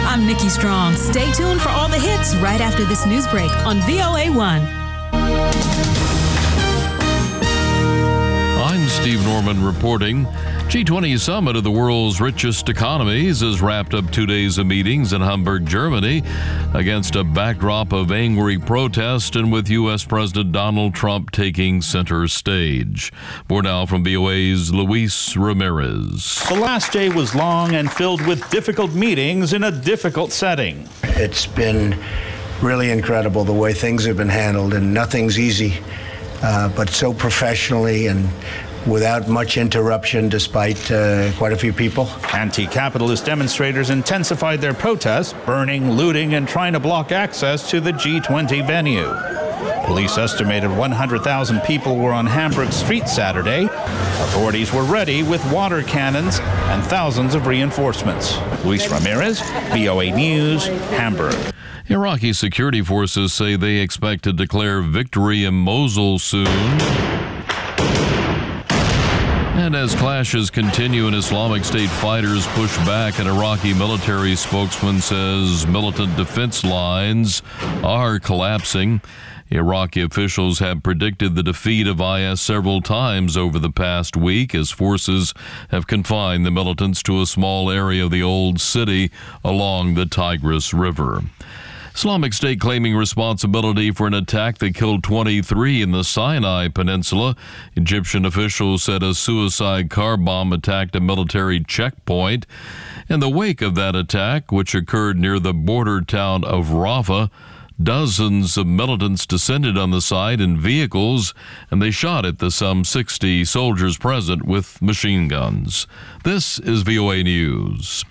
I'm Nikki Strong. Stay tuned for all the hits right after this news break on VOA1. I'm Steve Norman reporting. G20 summit of the world's richest economies has wrapped up 2 days of meetings in Hamburg, Germany, against a backdrop of angry protest and with U.S. President Donald Trump taking center stage. More now from VOA's Luis Ramirez. The last day was long and filled with difficult meetings in a difficult setting. It's been really incredible the way things have been handled, and nothing's easy, but so professionally and without much interruption, despite quite a few people. Anti-capitalist demonstrators intensified their protests, burning, looting, and trying to block access to the G20 venue. Police estimated 100,000 people were on Hamburg streets Saturday. Authorities were ready with water cannons and thousands of reinforcements. Luis Ramirez, VOA News, Hamburg. Iraqi security forces say they expect to declare victory in Mosul soon. And as clashes continue and Islamic State fighters push back, an Iraqi military spokesman says militant defense lines are collapsing. Iraqi officials have predicted the defeat of IS several times over the past week as forces have confined the militants to a small area of the old city along the Tigris River. Islamic State claiming responsibility for an attack that killed 23 in the Sinai Peninsula. Egyptian officials said a suicide car bomb attacked a military checkpoint. In the wake of that attack, which occurred near the border town of Rafah, dozens of militants descended on the site in vehicles, and they shot at the some 60 soldiers present with machine guns. This is VOA News.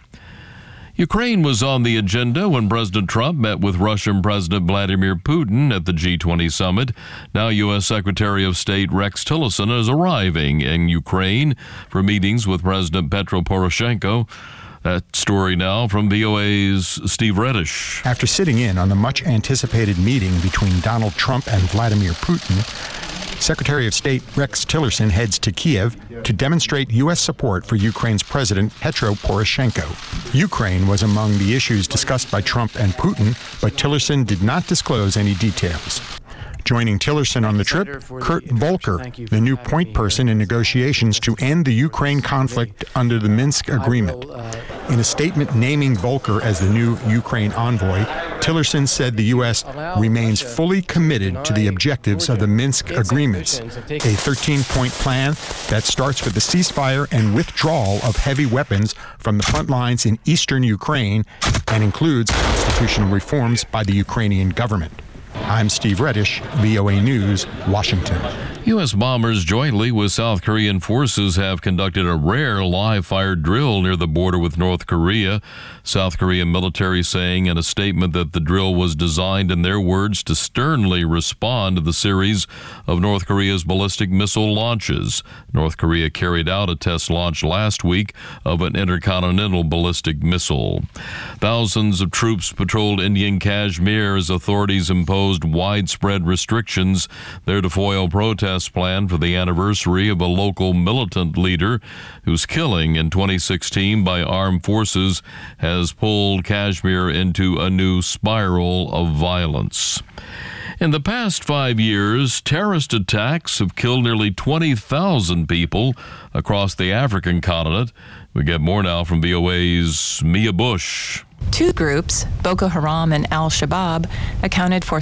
Ukraine was on the agenda when President Trump met with Russian President Vladimir Putin at the G20 summit. Now U.S. Secretary of State Rex Tillerson is arriving in Ukraine for meetings with President Petro Poroshenko. That story now from VOA's Steve Reddish. After sitting in on the much-anticipated meeting between Donald Trump and Vladimir Putin, Secretary of State Rex Tillerson heads to Kiev to demonstrate U.S. support for Ukraine's President Petro Poroshenko. Ukraine was among the issues discussed by Trump and Putin, but Tillerson did not disclose any details. Joining Tillerson on the trip, Kurt Volker, the new point person in negotiations to end the Ukraine conflict under the Minsk agreement. In a statement naming Volker as the new Ukraine envoy, Tillerson said the U.S. remains fully committed to the objectives of the Minsk agreements, a 13-point plan that starts with the ceasefire and withdrawal of heavy weapons from the front lines in eastern Ukraine and includes constitutional reforms by the Ukrainian government. I'm Steve Reddish, VOA News, Washington. U.S. bombers jointly with South Korean forces have conducted a rare live-fire drill near the border with North Korea. South Korean military saying in a statement that the drill was designed, in their words, to sternly respond to the series of North Korea's ballistic missile launches. North Korea carried out a test launch last week of an intercontinental ballistic missile. Thousands of troops patrolled Indian Kashmir as authorities imposed widespread restrictions there to foil protests planned for the anniversary of a local militant leader whose killing in 2016 by armed forces has pulled Kashmir into a new spiral of violence. In the past 5 years, terrorist attacks have killed nearly 20,000 people across the African continent. We get more now from VOA's Mia Bush. Two groups, Boko Haram and Al-Shabaab, accounted for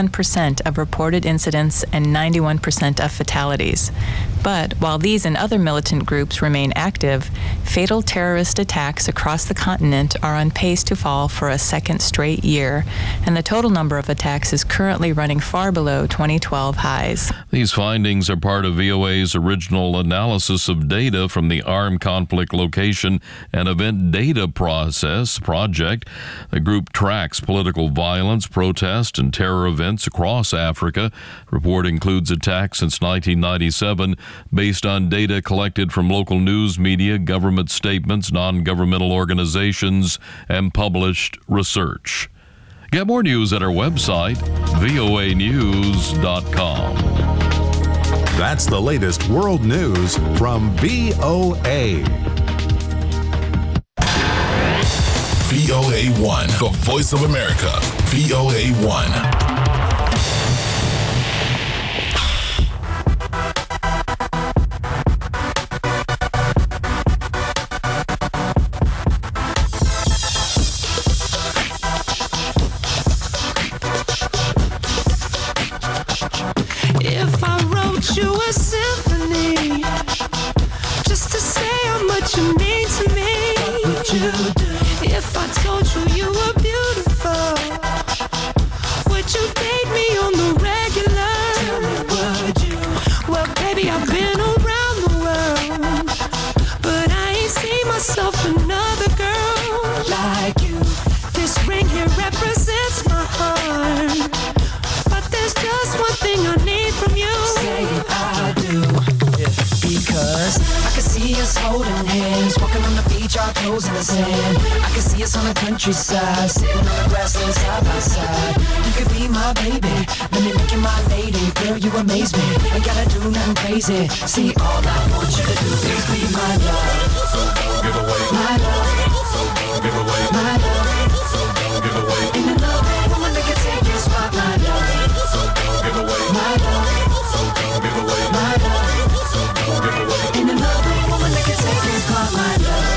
71% of reported incidents and 91% of fatalities. But while these and other militant groups remain active, fatal terrorist attacks across the continent are on pace to fall for a second straight year, and the total number of attacks is currently running far below 2012 highs. These findings are part of VOA's original analysis of data from the Armed Conflict Location and Event Data Project. The group tracks political violence, protest, and terror events across Africa. The report includes attacks since 1997 based on data collected from local news media, government statements, non-governmental organizations, and published research. Get more news at our website, voanews.com. That's the latest world news from VOA. VOA1, the voice of America. VOA1. If I wrote you a symphony just to say how much you mean to me, what would you do? If I told you you were beautiful, would you date me on the regular? Tell me, would you? Well, baby, I've been around the world, but I ain't seen myself another girl like you. This ring here represents my heart, but there's just one thing I need from you. Say I do. Because I can see us holding hands, walking on the beach, our toes in the sand. I can see us on the countryside, sitting on the grassland side by side. You could be my baby, let me make you my lady. Girl, you amaze me, ain't gotta do nothing crazy. See, all I want you to do is be my love. So don't give away my love. So don't give away my love. So don't give away. Ain't another woman that can take your spot, my love. So don't give away my love. So don't give away my love. So don't give away. Ain't another woman that can take your spot, my love.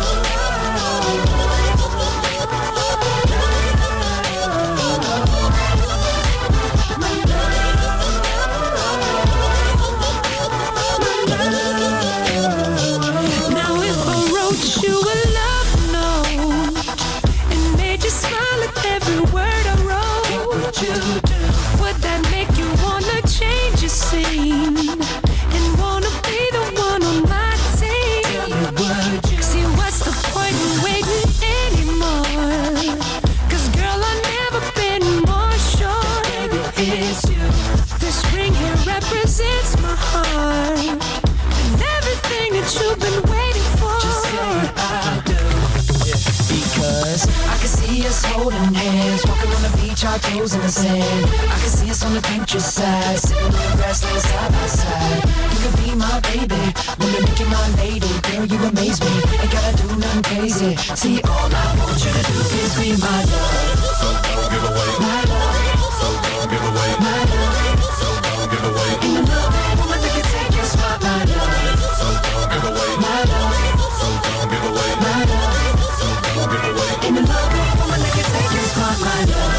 Now if I wrote you a love note and made you smile at every word I wrote, what would you do? Would that make you wanna change your scene and wanna be the one on my team? Would you? See, what's the point in waiting anymore? 'Cause girl, I've never been more sure. Baby, it's you. This ring here represents my heart and everything that you've been waiting for. Just say I do. Because I can see us holding hands, walking on the beach, our toes in the sand. I can see us on the countryside, sitting on the grassland side by side. You could be my baby, when you're making my lady. Girl, you amaze me, ain't gotta do nothing crazy. See, all I want you to do is be my love. So don't give away my love. So don't give away my love. So don't give away. Ain't another woman that can take your spot, my love. So don't give away my love. So don't give away my love. So don't give away. Ain't another woman that can take your spot, my love.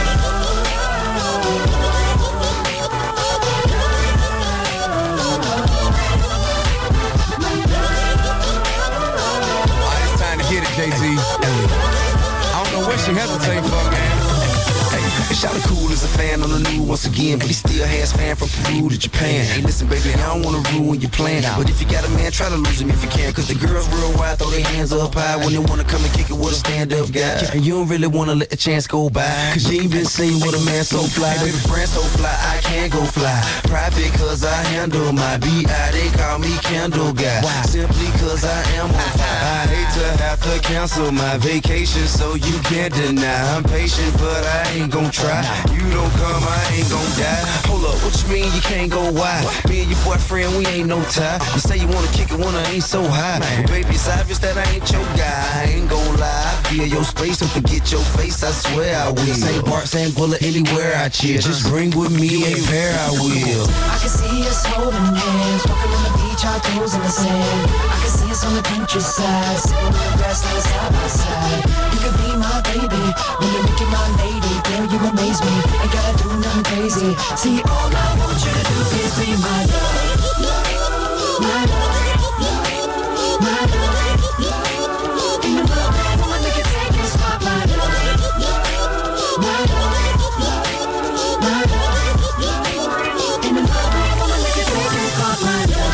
It's time to get it, Jay-Z. I don't know what she hesitating for, man. Shawty cool as a fan on the new once again, but he still has fan from Peru to Japan. Hey, listen, baby, I don't wanna ruin your plan, but if you got a man, try to lose him if you can. 'Cause the girls worldwide throw their hands up high when they wanna come and kick it with a stand-up guy. And you don't really wanna let the chance go by, 'cause you ain't been seen with a man so fly. Hey, baby, friend so fly, I can't go fly. Private 'cause I handle my B.I. They call me Candle Guy. Simply 'cause I am on fire. I hate to have to cancel my vacation, so you can't deny. I'm patient, but I ain't gon' try. You don't come, I ain't gon' die. Hold up, what you mean you can't go wide? Me and your boyfriend, we ain't no tie. You say you wanna kick it when I ain't so high. But baby, it's obvious that I ain't your guy. I ain't gon' lie. I feel your space and forget your face, I swear I will. Same part, same bullet, anywhere I chill. Just bring with me a pair, I will. I can see us holding hands, walking on the beach, our toes in the sand. I can see us on the countryside, sitting on the grassland side by side. You could be my baby, when you're making my lady. Girl, you amaze me, ain't gotta do nothing crazy. See, all I want you to do is be my love. My love. My love. Ain't another woman that can take your spot, my love. My love. My love. Ain't another woman that can take your spot, my love.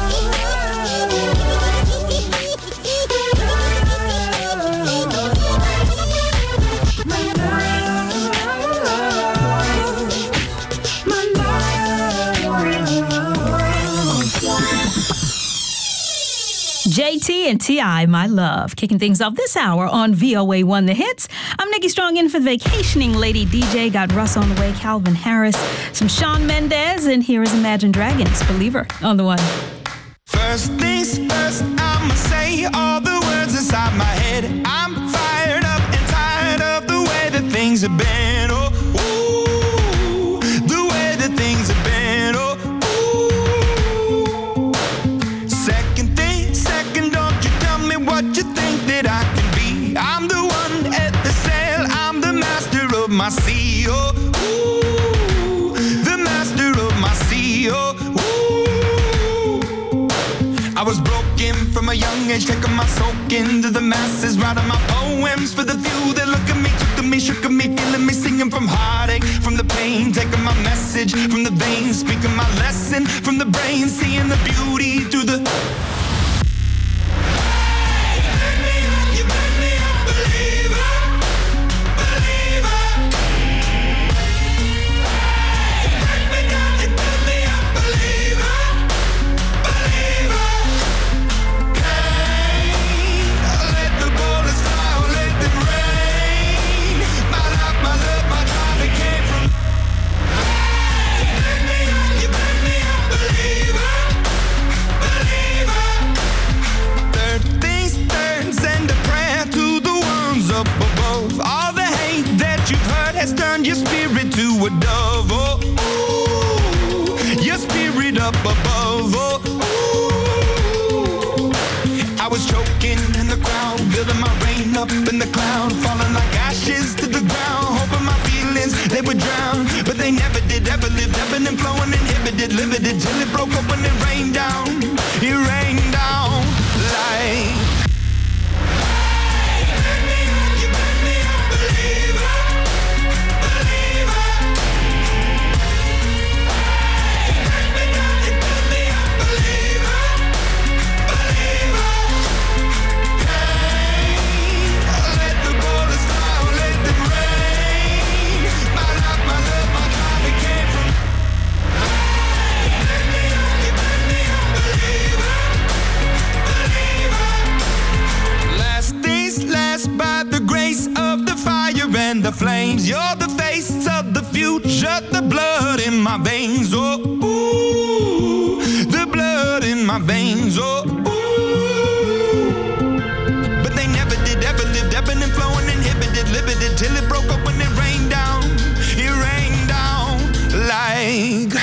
JT and T.I., My Love, kicking things off this hour on VOA1 The Hits. I'm Nikki Strong in for the vacationing lady DJ. Got Russ on the way, Calvin Harris, some Shawn Mendes, and here is Imagine Dragons, Believer on the one. First things first, I'ma say all the words inside my head. I'm fired up and tired. that I can be. I'm the one at the sail, I'm the master of my sea. Oh, ooh, the master of my sea. Oh, ooh. I was broken from a young age, taking my soak into the masses, writing my poems for the few that look at me, took to me, shook at me, feeling me, singing from heartache, from the pain, taking my message from the veins, speaking my lesson from the brain, seeing the beauty through the. Turn your spirit to a dove, oh, ooh, your spirit up above, oh, ooh. I was choking in the crowd, building my rain up in the cloud, falling like ashes to the ground, hoping my feelings, they would drown, but they never did, ever lived, ebbing and flowing, inhibited, limited, till it broke up when it rained down like. The flames, you're the face of the future, the blood in my veins, oh, ooh, the blood in my veins, oh, ooh. But they never did, ever lived, ebbing and flowing, inhibited, limited, till it broke up when it rained down like.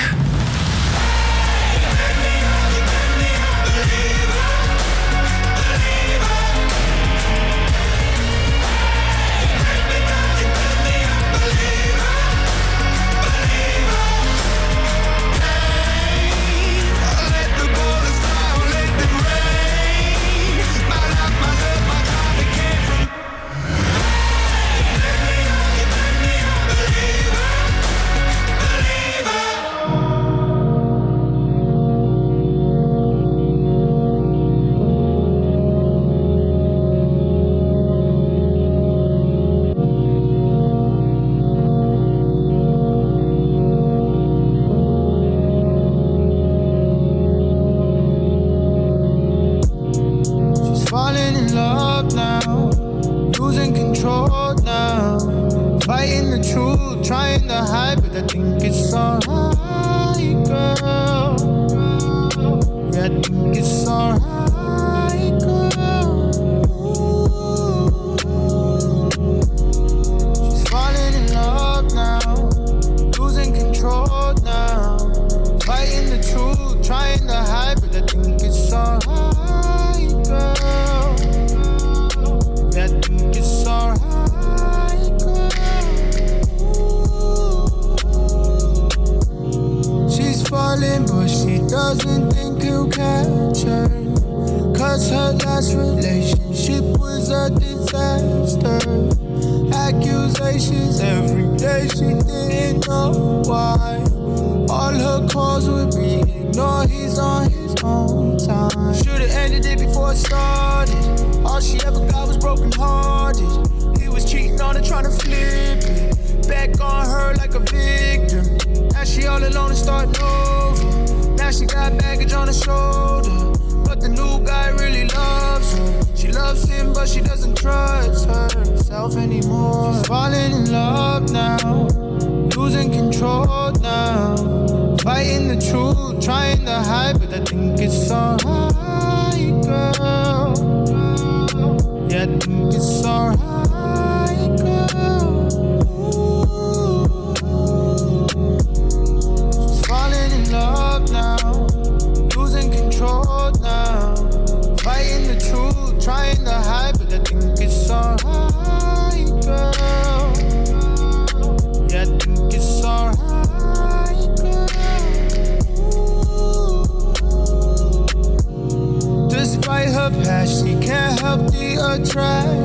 Trying to hide, but the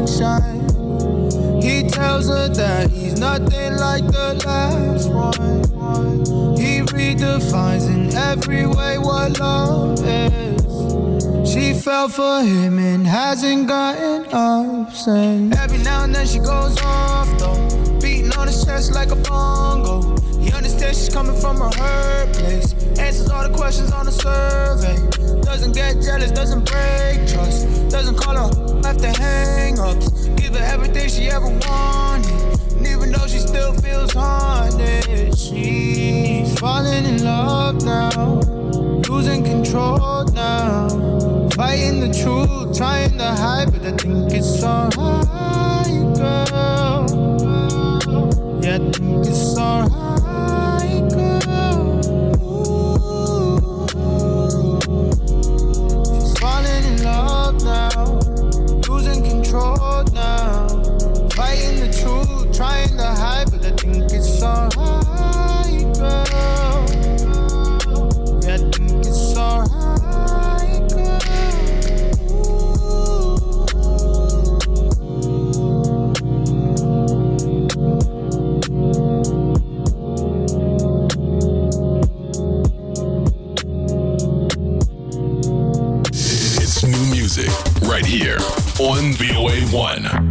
sunshine. He tells her that he's nothing like the last one. He redefines in every way what love is. She fell for him and hasn't gotten up since. Every now and then she goes off though, beating on his chest like a bongo. He understands she's coming from her hurt place. Answers all the questions on the survey. Doesn't get jealous, doesn't break trust. Doesn't call her after hang-ups. Give her everything she ever wanted. And even though she still feels haunted, she's falling in love now. Losing control now. Fighting the truth, trying to hide, but I think it's alright, girl. Yeah, I think it's alright, girl. She's falling in love now. Losing control now. Fighting the truth, trying to hide, but I think it's alright, girl. Yeah, I think it's alright. Right here on VOA1.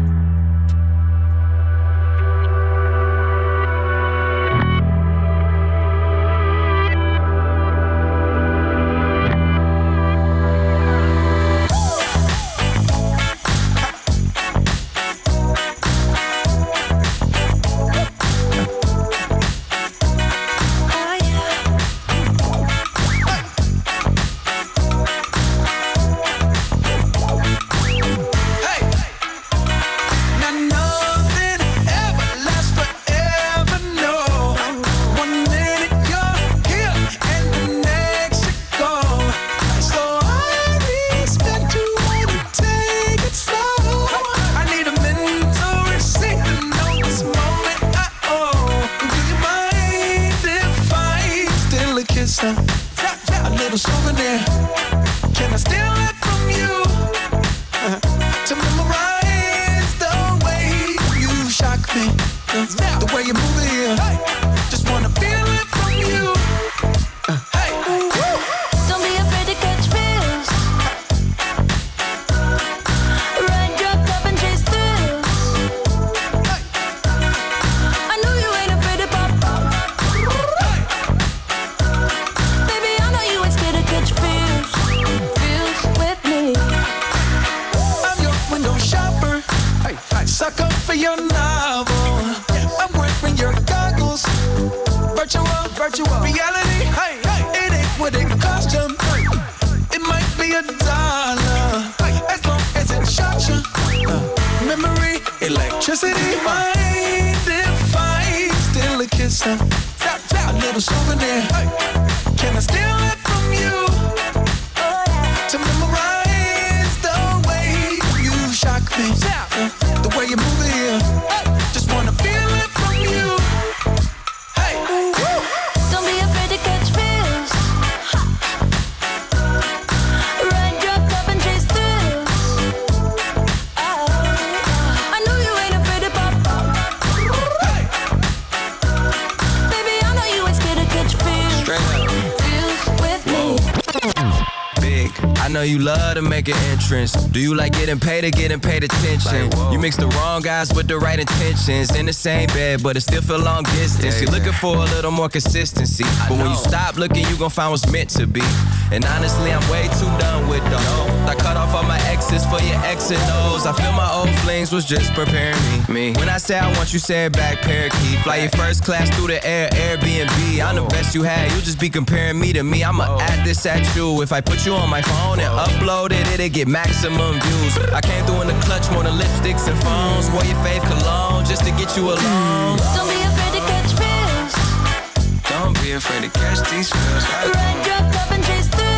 You love to make an entrance. Do you like getting paid or getting paid attention? Like, you mix the wrong guys with the right intentions. In the same bed, but it still feel long distance. You're looking for a little more consistency. But when you stop looking, you gon' find what's meant to be. And honestly, I'm way too done with those. I cut off all my exes for your X and O's. I feel my old flings was just preparing me. When I say I want you, say it back, parakeet. Fly your first class through the air, Airbnb. I'm the best you had, you just be comparing me to me. I'ma add this at you. If I put you on my phone and upload it, it'll get maximum views. I came through in the clutch more than lipsticks and phones. Wore your fave cologne just to get you alone. Don't be afraid to catch feels. Don't be afraid to catch these feels. Run, drop, up and chase through.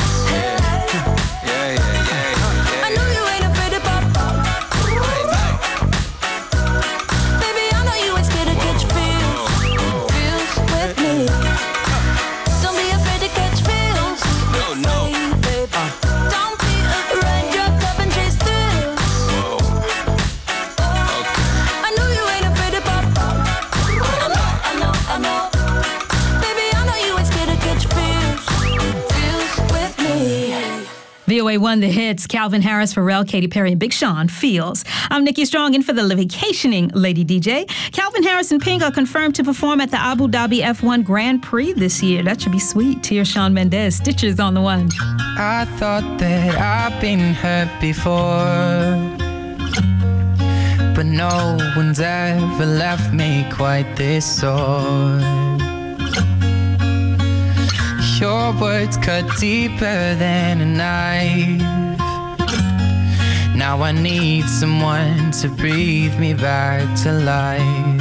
Yeah. I know you ain't afraid to pop. Baby, I know you ain't scared to catch feels. Feels with me. Don't be afraid to catch feels. No. Don't be afraid, drop, up and chase through. VOA1 The Hits, Calvin Harris, Pharrell, Katy Perry, and Big Sean, Feels. I'm Nikki Strong in for the vacationing lady DJ. Calvin Harris and Pink are confirmed to perform at the Abu Dhabi F1 Grand Prix this year. That should be sweet. Here's Shawn Mendes, Stitches on the one. I thought that I've been hurt before, but no one's ever left me quite this sore. Your words cut deeper than a knife. Now I need someone to breathe me back to life.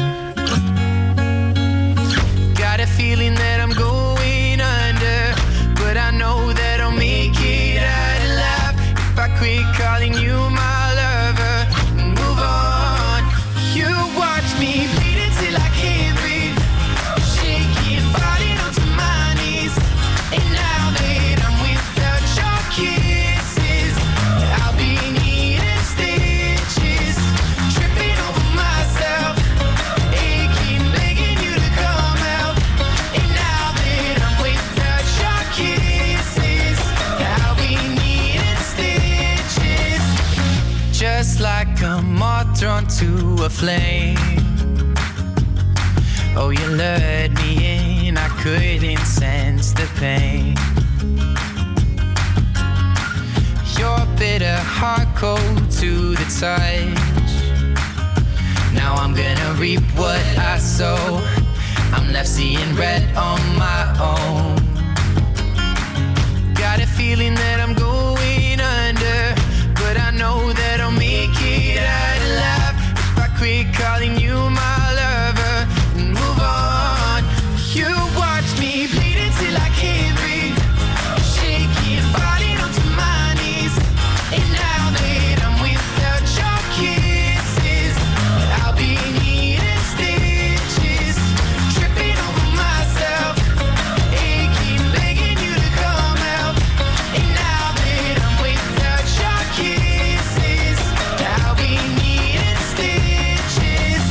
Got a feeling that I'm going under, but I know that I'll make it out alive if I quit calling you my lover and move on. You watch me bleed until I can't breathe, shaking, falling onto my knees. And now that I'm without your kisses, I'll be needing stitches, tripping over myself, aching, begging you to come out. And now that I'm without your kisses, I'll be needing stitches. Just like a moth drawn to a flame. Oh, you lured me in, I couldn't sense the pain. Your bitter heart cold to the touch. Now I'm gonna reap what I sow. I'm left seeing red on my own. Got a feeling that I'm going under, but I know that I'll make it out alive if I quit calling you my lover and move on. You watch me bleed until I can't breathe, shaking, falling onto my knees. And now that I'm without your kisses, I'll be needing stitches, tripping over myself, aching, begging you to come out. And now that I'm without your kisses, I'll be needing stitches.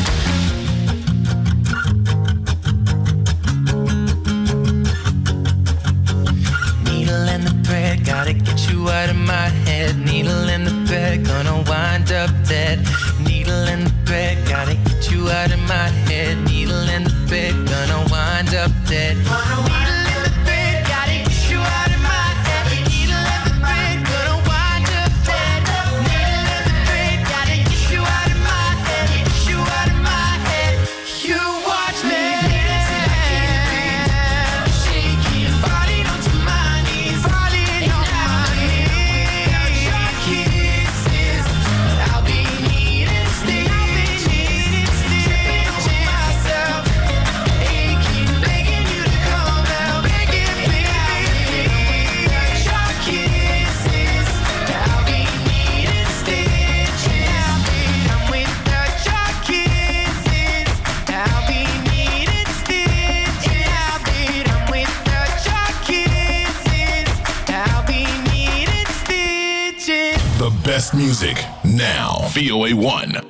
Needle in the thread, gotta get you out of my head. Needle in the bed, gonna wind up dead. Needle in the bed, gotta get you out of my head. Needle in the bed, gonna wind up dead. Needle in the bed, gotta get you out of my head. Needle in the bed, gonna wind up dead. Needle in the bed, gotta get you out of my head. Get you out of my head. You watch me bleed until I can't breathe, shaking, falling onto my knees, falling on my knees. Your kisses, I'll be needing stitches, tripping over myself, aching, begging you to come out, begging, begging. Your kisses, I'll be needing stitches. I'm without your kisses, I'll be needing stitches. I'm without your kisses, I'll be needing stitches. The best music now. VOA1.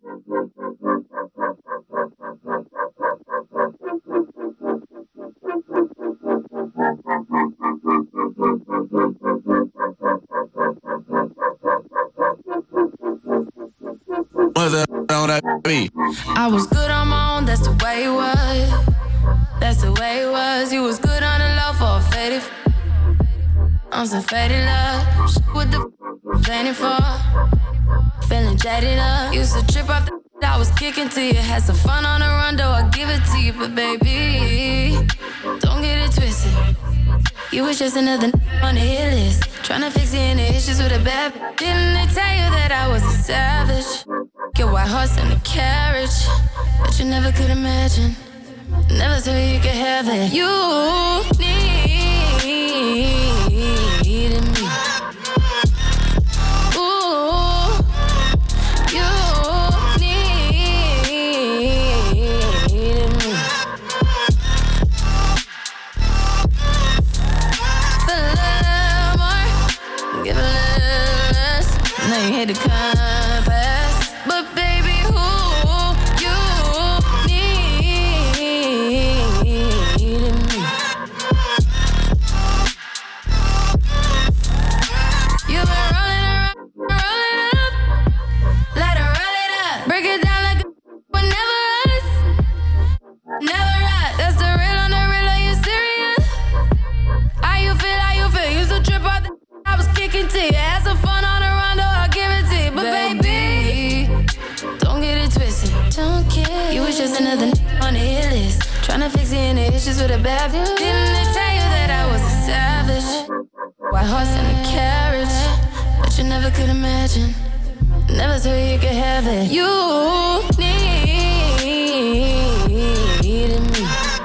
What the on that beat? I was good on my own, that's the way it was. That's the way it was. You was good on the low for a faded. On some faded love. Shit with the planning for. Feeling jaded up. Used to trip off the I was kicking to you. Had some fun on the run, though I give it to you. But baby, don't get it twisted. You was just another on the hit list. Tryna fix any issues with a bad bitch. Didn't they tell you that I was a savage? Your white horse in the carriage, but you never could imagine. Never thought you could have it. You needed me. Ooh, you needed me. Feel a little more, give a little less. Now you hate to confess, but baby, who you needed me. kid. You was just another on the hit list. Tryna fix any issues with a bad bitch. Didn't they tell you that I was a savage? White horse and a carriage. But you never could imagine. Never thought you could have it. You needed me.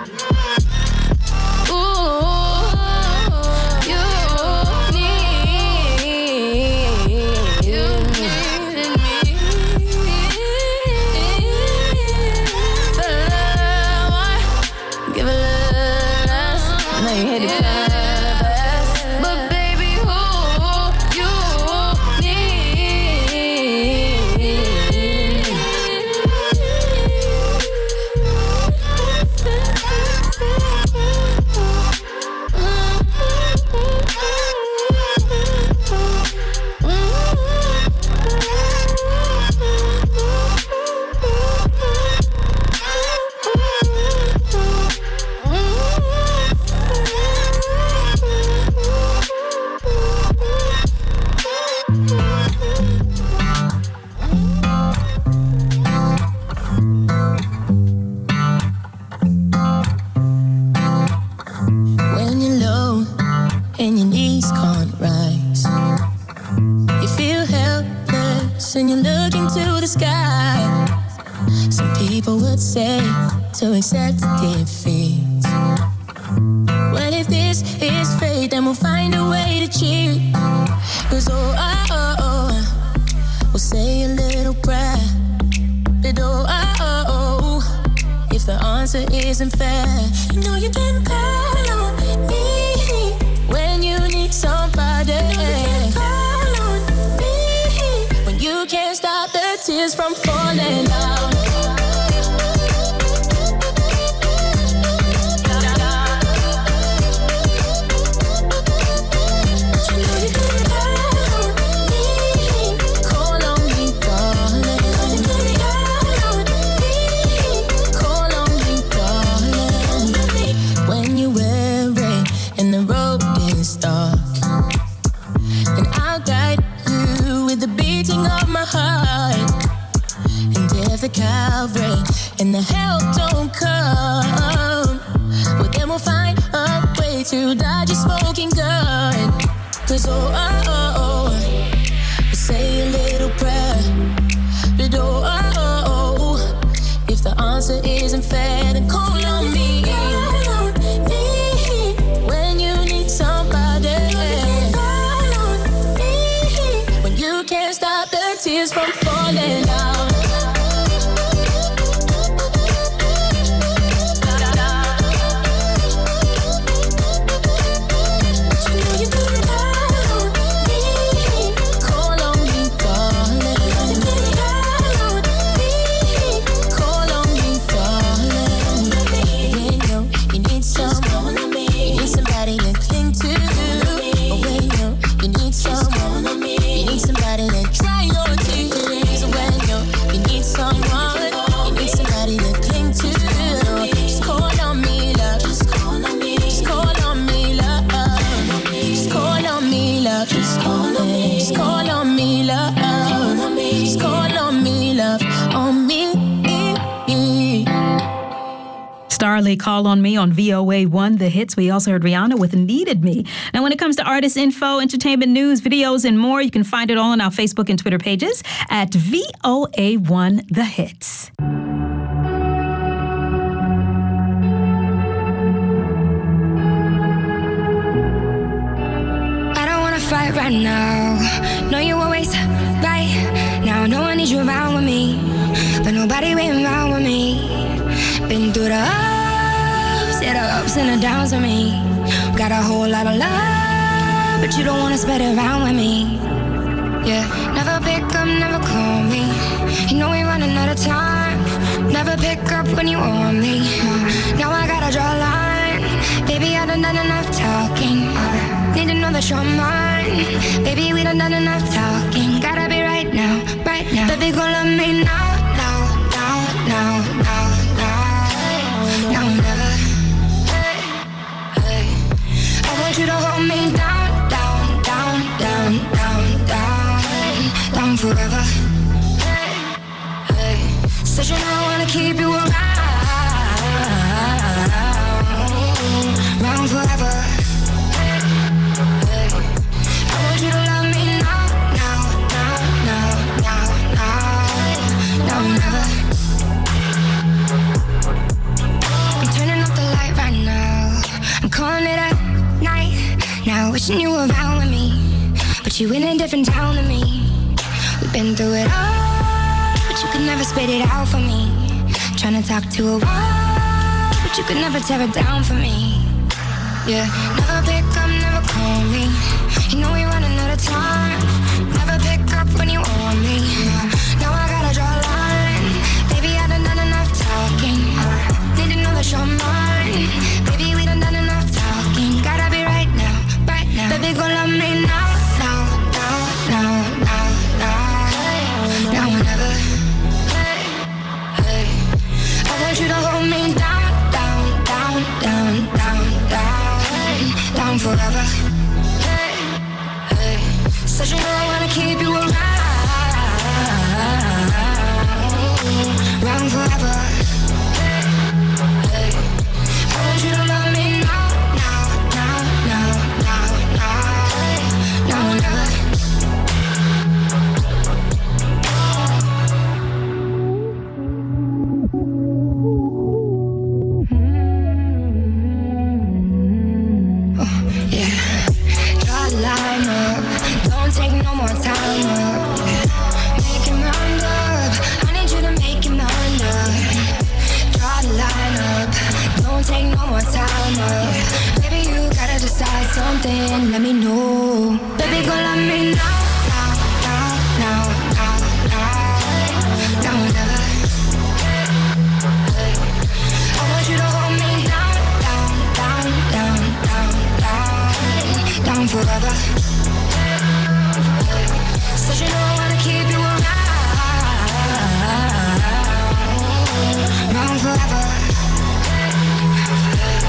To accept defeat. Well, if this is fate, then we'll find a way to cheat. Cause we'll say a little prayer. But if the answer isn't fair, you know you can call on me when you need somebody. You can call on me when you can't stop the tears from falling down. Calvary and the help don't come, well then we'll find a way to dodge your smoking gun. Cause we'll say a little prayer. But if the answer isn't fair, then call on me. When you need somebody. Call on me when you can't stop the tears from falling down. Starley, Call on Me on VOA1 The Hits. We also heard Rihanna with Needed Me. Now, when it comes to artist info, entertainment news, videos, and more, you can find it all on our Facebook and Twitter pages at VOA1 The Hits. I don't wanna fight right now. No, you always right. Now no one needs you around with me, but nobody waiting around with me. Been through the ups, yeah, the ups and the downs with me. Got a whole lot of love, but you don't wanna spread it around with me. Yeah, never pick up, never call me. You know we running out of time. Never pick up when you want me. Now I gotta draw a line. Baby, I done enough talking. Need to know that you're mine. Baby, we done enough talking. Gotta be right now, right now. Baby, gon' love me now, now, now, now, now, now. Now or never. Hey, hey. I want you to hold me down, down, down, down, down, down, down forever. Hey, hey. Said you know I wanna keep you around forever. Hey. I want you to love me now, never. I'm turning off the light right now. I'm calling it a night. Now wishing you were around with me, but you in a different town than me. We've been through it all, but you could never spit it out for me. Trying to talk to a wall, but you could never tear it down for me. Yeah, never pick up, never call me. You know we're running out of time. Never pick up when you want me. Now I gotta draw a line. Baby, I done enough talking. Need to know that you're mine. Baby, we done enough talking. Gotta be right now. Baby, go love me now. Now or never. Hey. I want you to hold me down forever. Hey. Said you know I wanna keep you around forever. Hey. I want you to love me now or never. Take no more time up. Make it round up. I need you to make it round up. Draw the line up. Don't take no more time up. Baby, you gotta decide something. Let me know. Baby, go love me now or never. Hey. I want you to hold me down forever. Said you know I wanna keep you around forever.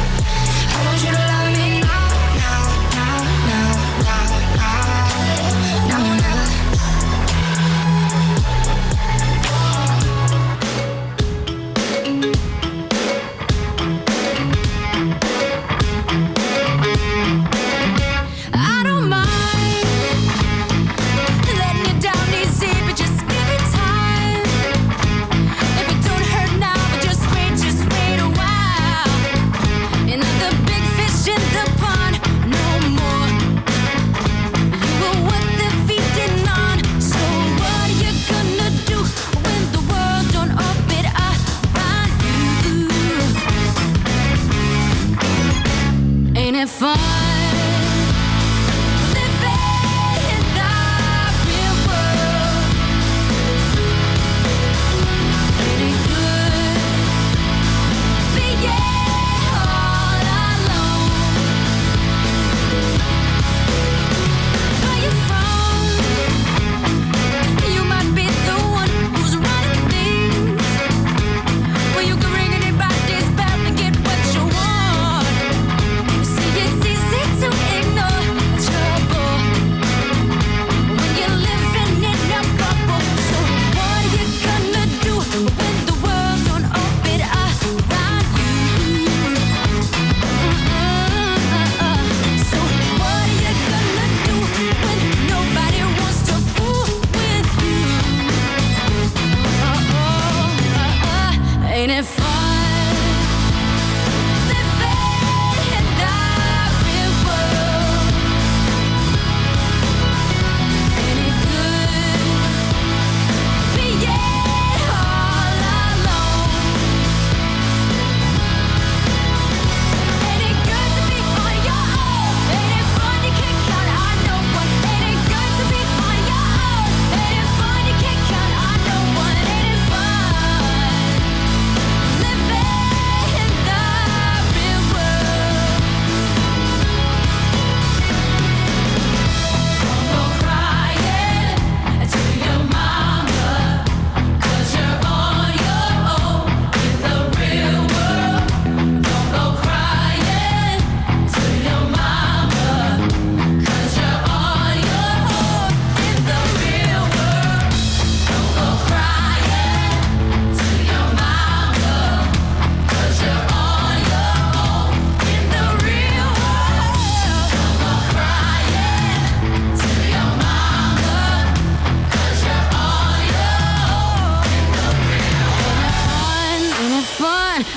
I want you to love me now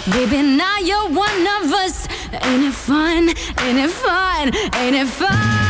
Baby, now you're one of us. Ain't it fun? Ain't it fun? Ain't it fun?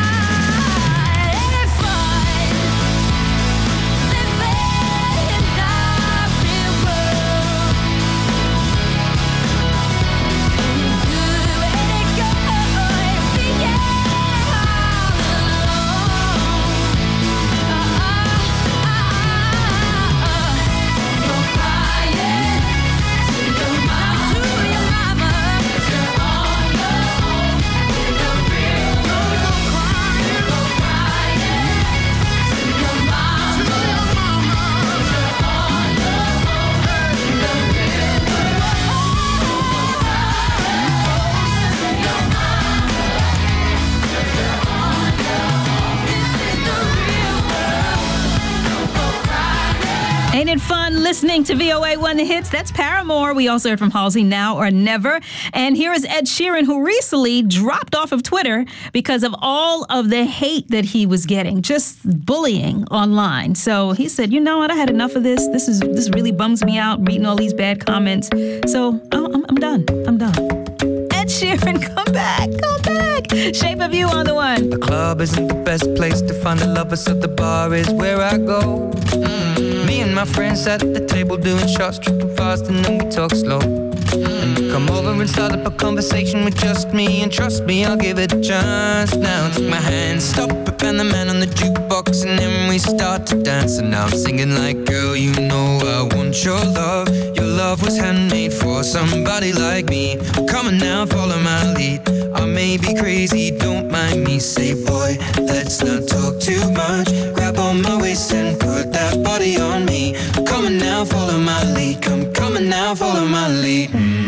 Ain't it fun listening to VOA One The Hits? That's Paramore. We also heard from Halsey, Now or Never. And here is Ed Sheeran, who recently dropped off of Twitter because of all of the hate that he was getting, just bullying online. So he said, you know what, I had enough of this. This really bums me out, reading all these bad comments. So I'm done. I'm done. Ed Sheeran, come back. Shape of You on the one. The club isn't the best place to find a lover, so the bar is where I go. Me and my friends sat at the table doing shots, tripping fast, and then we talk slow. And you come over and start up a conversation with just me, and trust me, I'll give it a chance. Now take my hand, stop it, and the man on the jukebox, and then we start to dance. And now I'm singing like, girl, you know I want your love. Your love was handmade for somebody like me. Come on now, follow my lead. I may be crazy, don't mind me. Say, boy, let's not talk too much. Grab on my waist and put that body on me. Come on now, follow my lead. Come on now, follow my lead.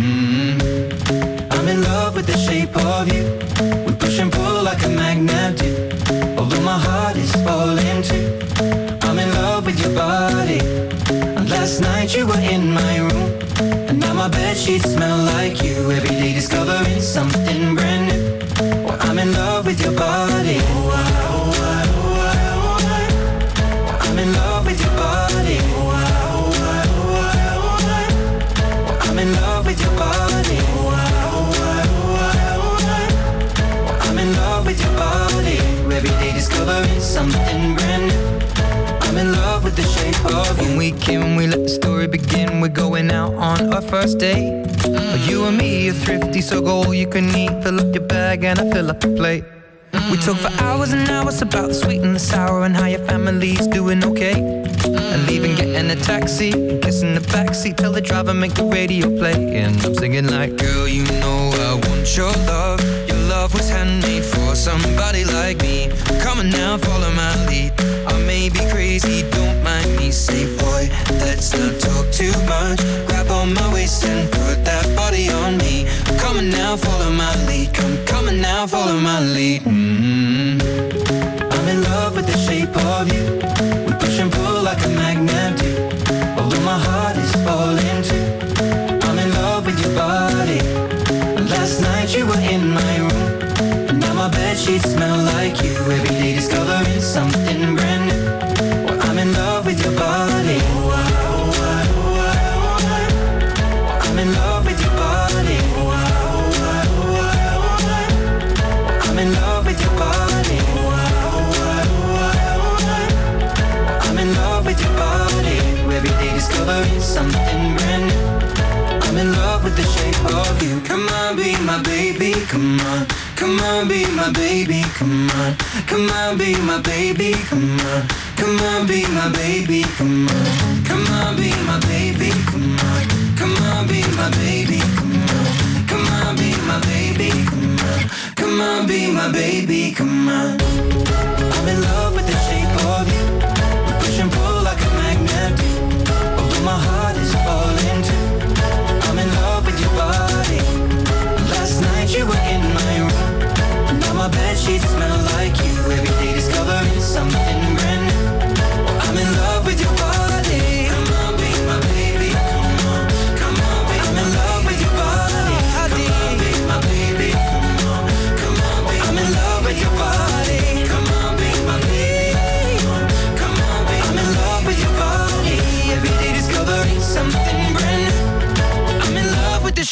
I'm in love with the shape of you. We push and pull like a magnet do. Although my heart is falling too. I'm in love with your body. And last night you were in my room, and now my bedsheets smell like you. Every day discovering something brand new. Well, I'm in love with your body. I'm in love with your body. I'm in love with your body. I'm in love with your body. Every day discovering something brand new. I'm in love with the shape of you. When we came, we let the story begin. We're going out on our first date. You and me are thrifty, so go all you can eat. Fill up your bag and I fill up the plate. We talk for hours and hours about the sweet and the sour, and how your family's doing okay. And leaving, getting a taxi, kissing the backseat, tell the driver make the radio play. And I'm singing like, girl, you know I want your love. Your love was handmade for somebody like me. Come on now, follow my lead. I may be crazy, don't mind me. Say, boy, let's not talk too much. Grab on my waist and put that body on me. Come on now, follow my lead. Come on now, follow my lead. I'm in love with the shape of you. We push and pull like a magnet do. Although my heart is falling too. I'm in love with your body. Last night you were in my room, and now my bedsheets smell like you. Every day discovering something brand new. Well, I'm in love with your body. I'm in love with your body. I'm in love with your body. I'm in love with your body. Every day discovering something brand new. I'm in love with the shape of you. Come on, be my baby, come on. Come on, be my baby, come on. Come on, be my baby, come on. Come on, be my baby, come on. Come on, be my baby, come on. Come on, be my baby, come on. Come on, be my baby, come on. Come on, be my baby, come on. I'm in love with the shape of you. We push and pull like a magnet do. Although my heart is falling too. I'm in love with your body. Last night you were in my room, now my bedsheets smell like you. Every day discovering something brand new. I'm in love with your body. Come on, be my baby. Come on, come on, be. I'm in love with your body. Come on, be my baby. Come on, come on, be. I'm in love with your body. Come on, be my baby. Come on, be. I'm in love with your body. Every day discovering something brand new. I'm in love with the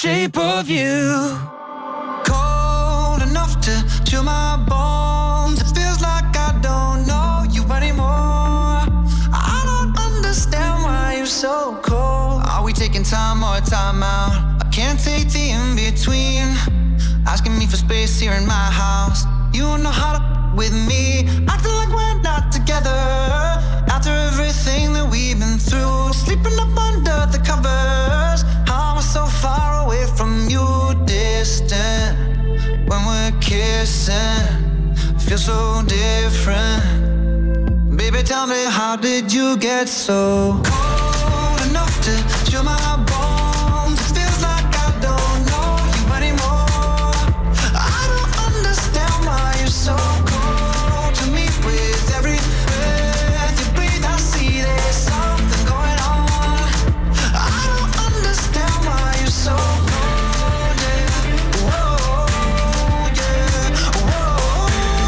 shape of you. Cold enough to chill my bones. It feels like I don't know you anymore. I don't understand why you're so cold. Are we taking time or time out? I can't take the in-between. Asking me for space here in my house. You don't know how to with me. Acting like we're not together. After everything that we've been through. Sleeping up under the covers. How am I so far away from you? Distant. When we're kissing, feel so different. Baby, tell me, how did you get so cold enough to chill my bones? It feels like I don't know you anymore. I don't understand why you're so cold to me. With every breath you breathe, I see there's something going on. I don't understand why you're so cold, yeah. Whoa, yeah. Whoa,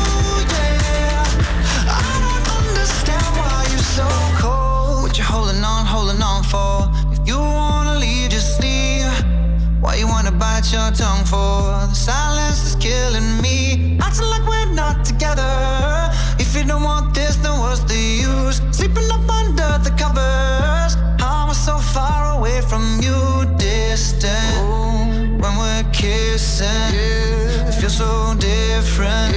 yeah. I don't understand why you're so cold. What you holding on for? If you wanna leave, just leave. Why you wanna bite your tongue for? The silence is killing me. Acting like we're not together. If you don't want this, then what's the use? Sleeping up under the covers. How am I so far away from you? Distant. When we're kissing, it feels so different.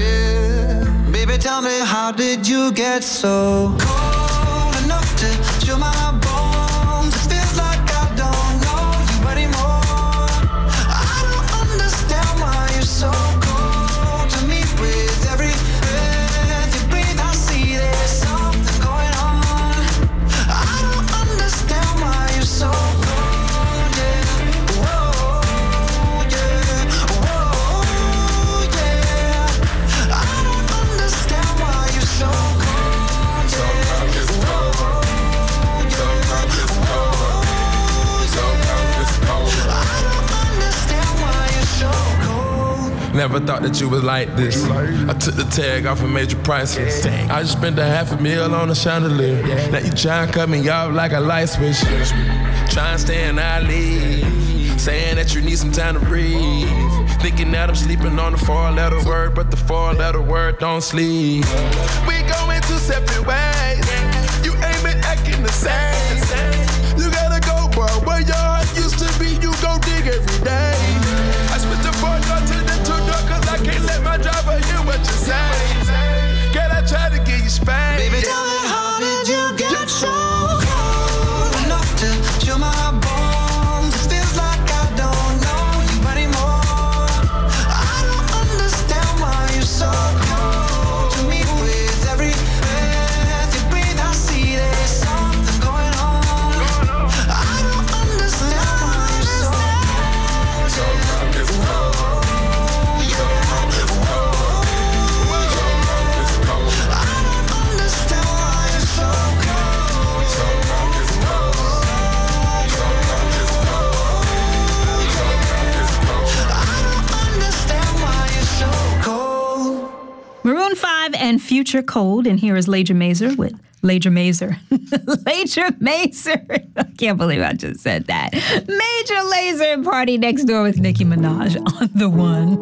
Baby, tell me, how did you get so cold enough to chill my bones? It feels like I don't know you anymore. I don't understand why you're so cold to me. With every breath you breathe, I see there's something going on. I don't understand why you're so cold, yeah. Whoa, yeah. Whoa, yeah. I don't understand why you're so cold, yeah. Sometimes it's cold. Sometimes it's cold. Sometimes it's cold. I don't understand why you're so cold. Never thought that you was like this. I took the tag off and made you priceless. I just spent $500,000 on a chandelier. Now you try and cut me off like a light switch. Try and stay in our league. Saying that you need some time to breathe. Thinking that I'm sleeping on the 4-letter word, but the 4-letter word don't sleep. We going two separate ways. You ain't been acting the same. You gotta go, boy. Where your heart used to be, you go dig every day. I switched the 4-door to the 2-door, cause I can't let my driver hear what you say. Girl, I try to give you space. Baby, tell me, how did you get so cold enough to chill my bones? It feels like I don't know you anymore. I don't understand why you're so cold to me. With every breath you breathe, I see there's something going on. I don't understand why you're so cold. Sometimes it's cold. Sometimes it's cold. Sometimes it's cold. I don't understand why you're so cold. Sometimes it's cold. Sometimes it's cold. Sometimes it's cold. I don't understand why you're so cold. Maroon 5 and Future Cold, and here is Laser Mazer with Laser Mazer. Laser Mazer. I can't believe I just said that. Major Lazer and Party Next Door with Nicki Minaj on the one.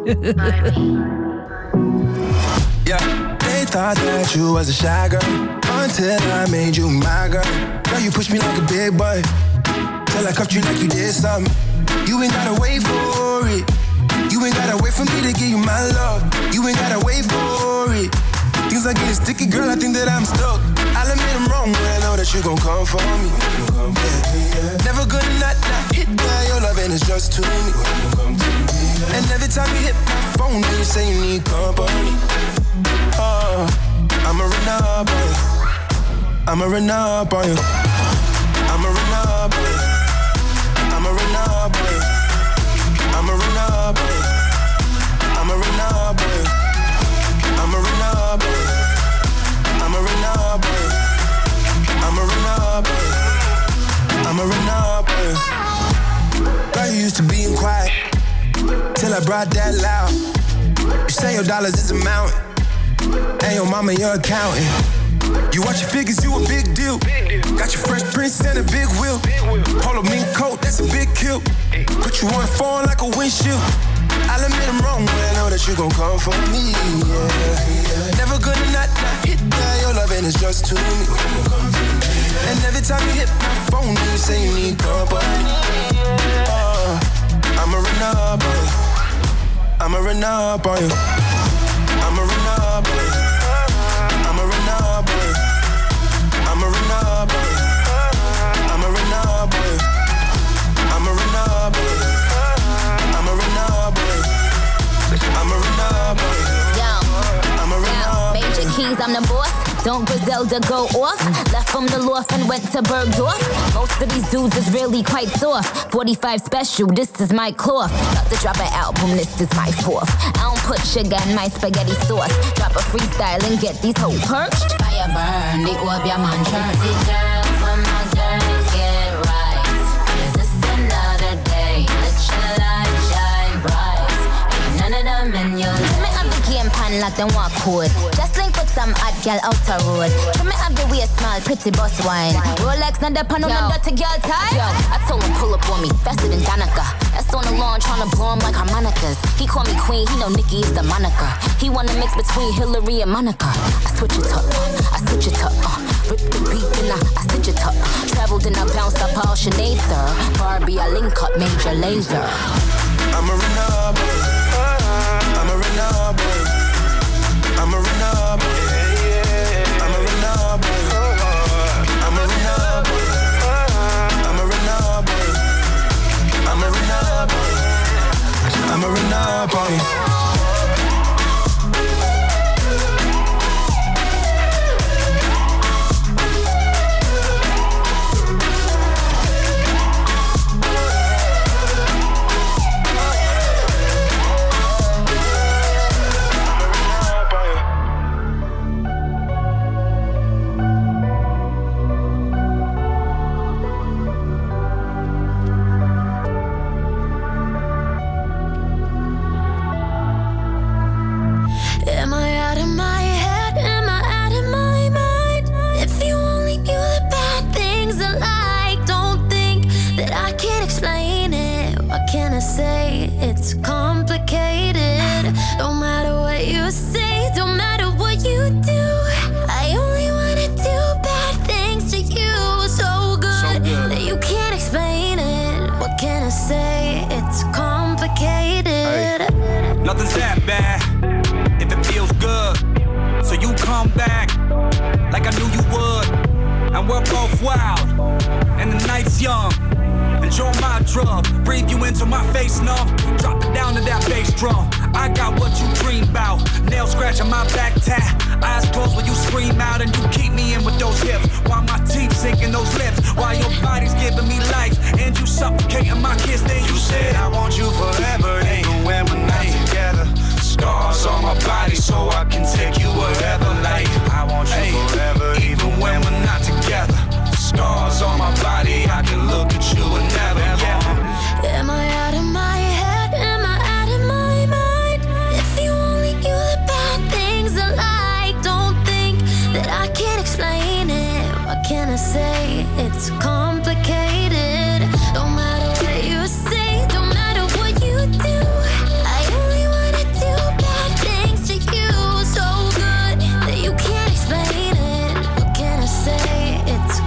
Yeah, they thought that you was a shy girl until I made you my girl. Girl, you pushed me like a big boy till I cuffed you like you did something. You ain't gotta wait for it. You ain't gotta wait for me to give you my love. You ain't gotta wait for it. Things are getting sticky, girl, I think that I'm stuck. I'll admit I'm wrong, but I know that you gon' come for me. Yeah. Never gonna not hit by your loving is just too me. And every time you hit my phone, you say you need company. Oh, I'ma run up on you. I'ma run up on you. I'ma run up on you. I'ma run up on you. I'ma run up on you. I'ma run up on you. I'ma run up on you. I'ma run up on you. I'ma run up on you. I'ma run up on you. Girl, you used to being quiet till I brought that loud. You say your dollars is a mountain, and your mama your accountant. You watch your figures, you a big deal. Got your Fresh Prince and a big wheel. Polo mink coat, that's a big kill. Put You wanna fall like a windshield. I'll admit I'm wrong, but I know that you gon' come for me, yeah. Never gonna not hit that. Your loving is just too me. And every time you hit my phone, you say you need company. I'ma run up on you. I'ma run up on you. I'ma run up on you. I'ma run up on you. I'ma run up on you. I'ma run up on you. I'ma run up on you. I'ma run up on you. I'ma run up on you. I'ma run up on you. Major Keys, I'm the boss. Don't Griselda go off? Left from the loft and went to Bergdorf. Most of these dudes is really quite soft. 45 special, this is my cloth. About to drop an album, this is my fourth. I don't put sugar in my spaghetti sauce. Drop a freestyle and get these hoes perched. Fire burn, the orb, your man church. Girls, when my girls get right. 'Cause it's another day. Let your light shine bright. Ain't none of them in your life. Me have the game pan like them walk code. Just link with some hot girl out the road. Me have the waist small, pretty boss wine. Rolex, not the pan on the dirty girl tie. Yo, I told him pull up on me, faster than Danica. That's on the lawn, tryna blow him like harmonicas. He call me queen, he know Nicki is the moniker. He wanna mix between Hillary and Monica. I switch it up, I switch it up. Rip the beat and I stitch it up. Traveled and I bounced up all Sinead, sir. Barbie, I link up Major Lazer. I'ma run up on you. I'ma run up on you. I'ma run up on you. I'ma run up on you. I'ma run up on you. I'ma run up on you. I'ma run up on you. I'ma run up on you. It's complicated. Don't matter what you say, don't matter what you do. I only wanna do bad things to you. So good that you can't explain it. What can I say? It's complicated. Hey, nothing's that bad if it feels good. So you come back like I knew you would. And we're both wild, and the night's young. Enjoy my drug, breathe you into my face, no. Drop it down to that bass drum. I got what you dream about. Nail scratching my back tat. Eyes closed when you scream out and you keep me in with those hips. While my teeth sinking those lips. While your body's giving me life and you suffocating my kiss. Then you said I want you forever, even when we're not together. Scars on my body so I can take you wherever. Like I want you forever, even when we're not together. Scars on my body, I can look at you and never, yeah. Am I out of my head? Am I out of my mind? If you only knew the bad things I like, don't think that I can't explain it. What can I say? It's complicated. Don't matter what you say, don't matter what you do. I only wanna do bad things to you. So good that you can't explain it. What can I say? It's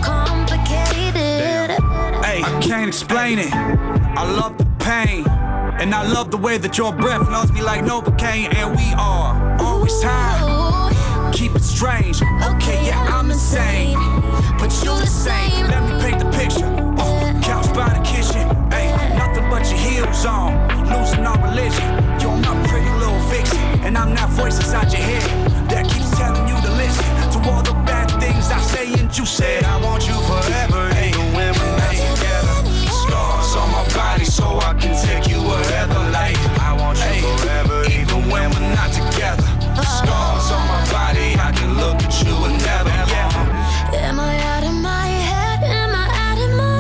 complicated. Hey, I can't explain it. I love the pain, and I love the way that your breath loves me like Novocaine. And we are always high. Keep it strange. Okay, yeah, I'm insane, but you the same. Let me paint the picture. Couch by the kitchen. Hey, nothing but your heels on. Losing our religion. You're my pretty little fiction, and I'm that voice inside your head that keeps telling you to listen to all the bad things I say. And you said I want you forever, even when we're not together. Scars on my body so I can take you wherever. Like I want you forever, even when we're not together. Scars on my body, I can look at you and never, yeah. Am I out of my head? Am I out of my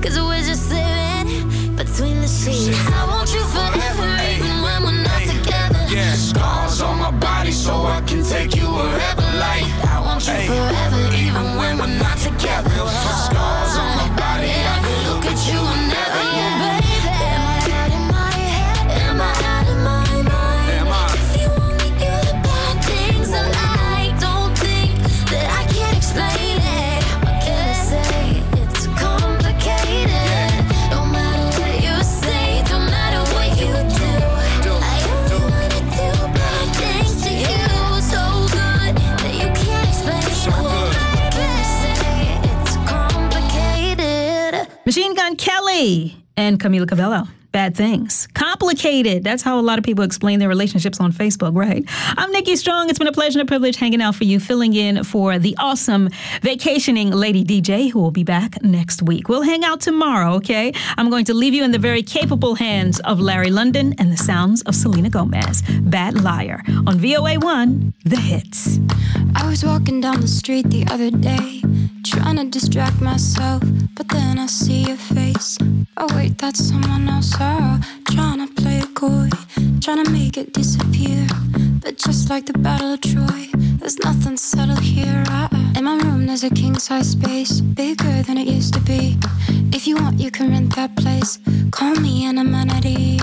'cause we're just living between the sheets. I want you forever, even when we're not together. Yeah, scars on my body so I can take you wherever, like I want you forever, even when we're not together. Scars on my body, I can look at you and never, yeah. Am I out in my head? Am I out in my mind? If you only knew the bad things I like, don't think that I can't explain it. What can I say? It's complicated. No matter what you say, no matter what you do, I only wanna do bad things to you. So good that you can't explain it. What can I say? It's complicated. Machine Gun Kelly and Camila Cabello. Bad things. Complicated. That's how a lot of people explain their relationships on Facebook, right? I'm Nikki Strong. It's been a pleasure and a privilege hanging out for you, filling in for the awesome vacationing Lady DJ, who will be back next week. We'll hang out tomorrow, okay? I'm going to leave you in the very capable hands of Larry London and the sounds of Selena Gomez. Bad Liar on VOA1, The Hits. I was walking down the street the other day, trying to distract myself, but then I see your face. Oh wait, that's someone else. Trying to play it coy, trying to make it disappear. But just like the Battle of Troy, there's nothing subtle here. In my room there's a king-size space, bigger than it used to be. If you want, you can rent that place. Call me an amenity.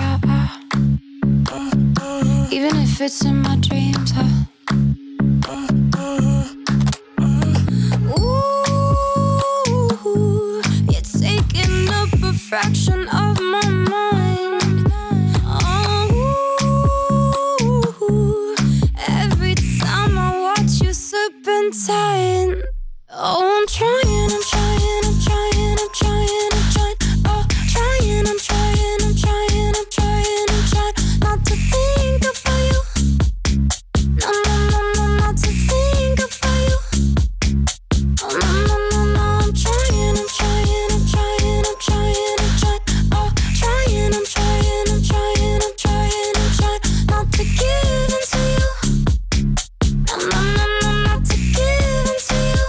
Even if it's in my dreams. Ooh, you're taking up a fraction of my mind. Oh, every time I watch you serpentine. Oh, I'm trying. Oh, trying. Oh, trying. Not to think about you. No, not to think about you. Oh, no, I'm trying. Oh, trying. Not to give in to you. No, not to give in to you.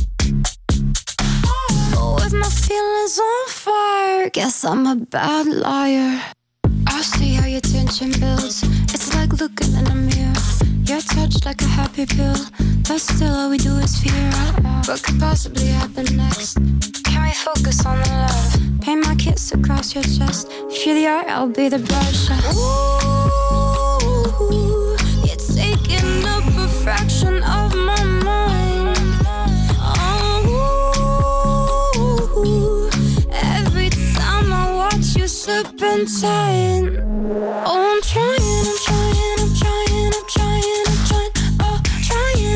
Oh, with my feelings on fire, guess I'm a bad liar. I see how your tension builds. It's like looking in a mirror. You're touched like a happy pill, but still all we do is fear. What could possibly happen next? Can we focus on the love? Paint my kiss across your chest. If you're the art, I'll be the brush. Ooh, you're taking up a fraction of my mind. Oh, every time I watch you serpentine. Oh, I'm trying. Oh, trying. Oh, trying.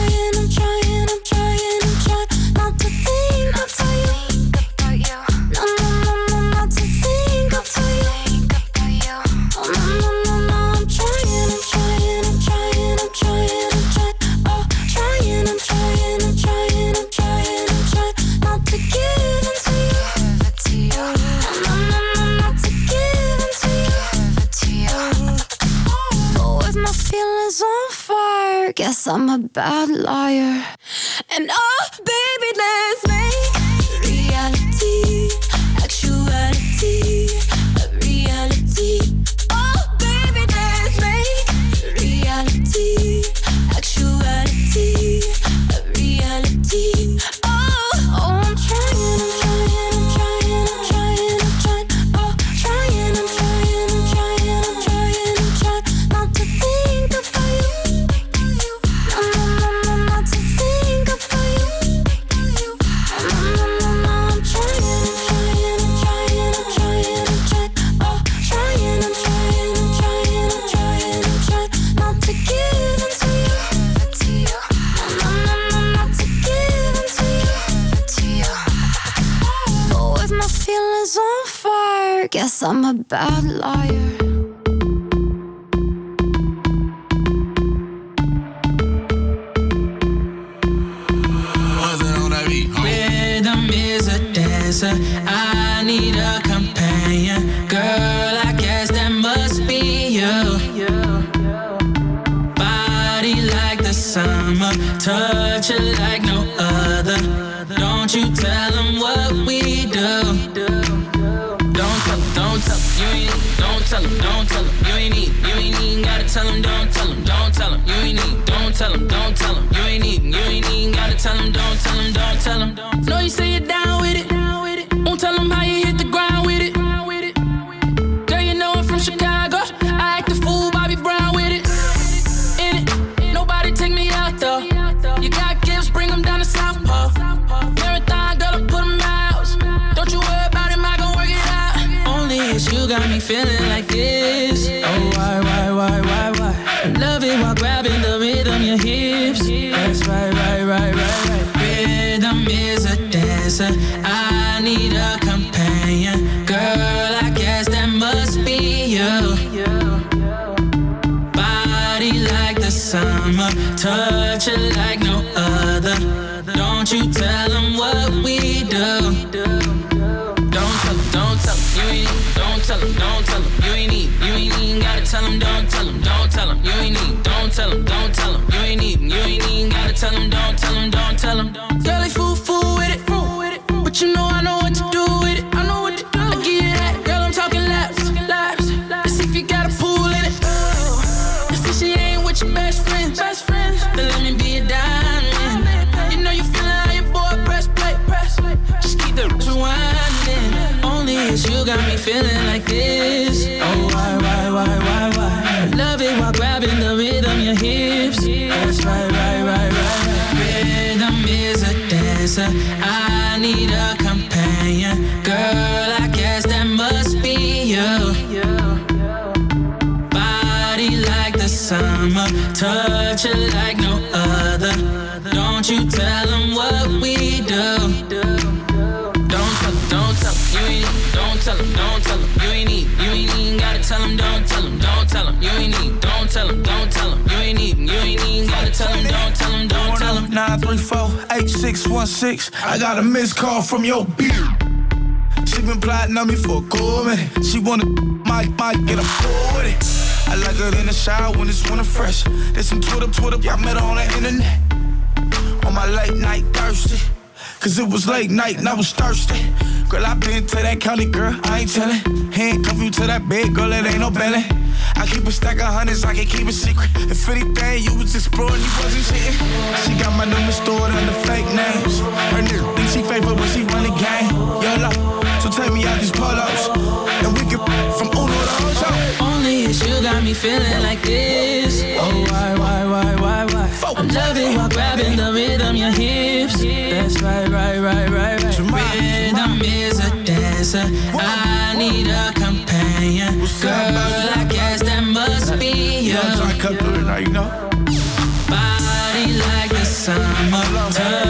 Not to think about you. No, not to think about you. Oh, no, I'm trying. Oh, trying. Not to give in to you. No, not to give in to you. Oh, with my feelings on fire, guess I'm a bad liar. And oh, baby, let's make reality, actuality, a reality. Oh, baby, let's make reality, actuality, a reality. Oh, I'm trying. Oh, trying. Not to think about you. No, not to think about you. No, I'm trying. Oh, trying. Not to give in to you. No, not to give in to you. Oh, with my feelings on fire, guess I'm a bad liar. Rhythm is a dancer. I need a companion. Girl, I guess that must be you. Body like the summer, touch it like no other. Don't you tell them what we do. tell him, don't tell him, don't tell him. You ain't eating, don't tell him, don't tell him. You ain't eating, gotta tell him, don't tell him, don't tell him. Know you say you're down with it. Won't tell him how you hit the ground with it. Girl, you know I'm from Chicago. I act a fool, Bobby Brown with it. In it, nobody take me out though. You got gifts, bring them down to South Pole. Marathon, girl, I put them out. Don't you worry about him, I gon' work it out. Only it's you got me feeling like this. Oh, why? I love it while grabbing the rhythm, your hips. That's right. Rhythm is a dancer. I need a companion. Girl, I guess that must be you. Body like the summer, touch it like no other. Don't you tell them what we do. Don't tell him, you ain't eating. Don't tell him, you ain't eating. Gotta tell him, don't tell him, you ain't eating. Don't tell him, you ain't eating. Gotta tell him, don't tell him. Girl, they fool with it, but you know I know what to do with it. I give you that, girl, I'm talking laps. Let's see if you got a pool in it. Let's see she ain't with your best friend. Then let me be a diamond. You know you feelin' how your boy press play. Just keep the rewinding. Only it's you got me feeling like this. Oh, why? I love it while grabbing the rhythm, your hips. That's right. Rhythm is a dancer. I need a companion. Girl, I guess that must be you. Body like the summer, touch it like no other. Don't you tell them what we do. Don't tell him, you ain't eating. Don't tell him, you ain't eating. Gotta tell him, don't tell him, you ain't eating. Don't tell him, you ain't eating. Gotta tell him, don't tell him. 934-8616. I got a missed call from your beer. She been plotting on me for a cool minute. She wanna might get a pull with it. I like her in the shower when it's winter fresh. There's some Twitter, I met her on the internet. On my late night thirsty. Cause it was late night and I was thirsty. Girl, I been to that county, girl, I ain't tellin'. Handcuff you to that bed, girl, it ain't no belly. I keep a stack of hundreds, I can keep a secret. If anything, you was exploring, you wasn't cheating. She got my number stored under fake names. Her nigga think she faithful when she run the game. YOLO, so take me out these pull-ups. And we can from Uno to Ocho. Only it's you got me feeling like this. Oh, why? I love it while grabbing the rhythm, your hips. That's right. Rhythm is a dancer. I need a companion. Girl, I guess that must be you. Body like the summer, touch